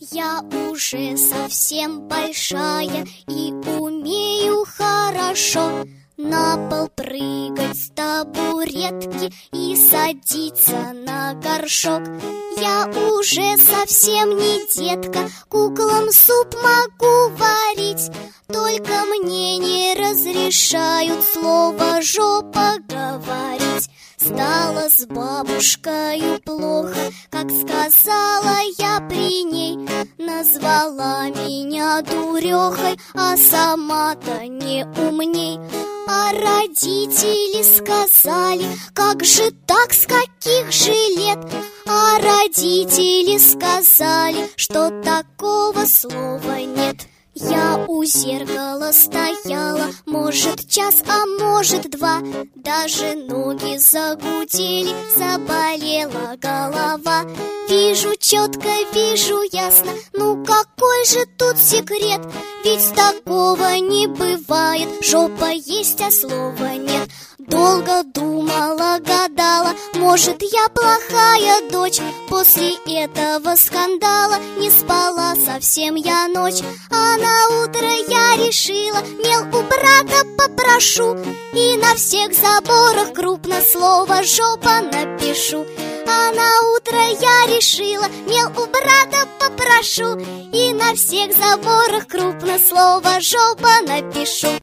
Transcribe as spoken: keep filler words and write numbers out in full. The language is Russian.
Я уже совсем большая и умею хорошо на пол прыгать с табуретки и садиться на горшок. Я уже совсем не детка, куклам суп могу варить, только мне не разрешают слово «жопа» говорить. Стало с бабушкой плохо, как сказала я при ней. Назвала меня дурехой, а сама-то не умней. А родители сказали: как же так, с каких же лет? А родители сказали, что такого слова нет. Я у зеркала стояла, может, час, а может, два. Даже ноги загудели, заболела голова. Вижу четко, вижу ясно, ну какой же тут секрет? Ведь такого не бывает, жопа есть, а слова нет. Долго думала, гадала, может, я плохая дочь. После этого скандала не спала совсем я ночь. А на утро я решила, мел у брата попрошу, и на всех заборах крупно слово «жопа» напишу. А на утро я решила, мел у брата попрошу, и на всех заборах крупно слово «жопа» напишу.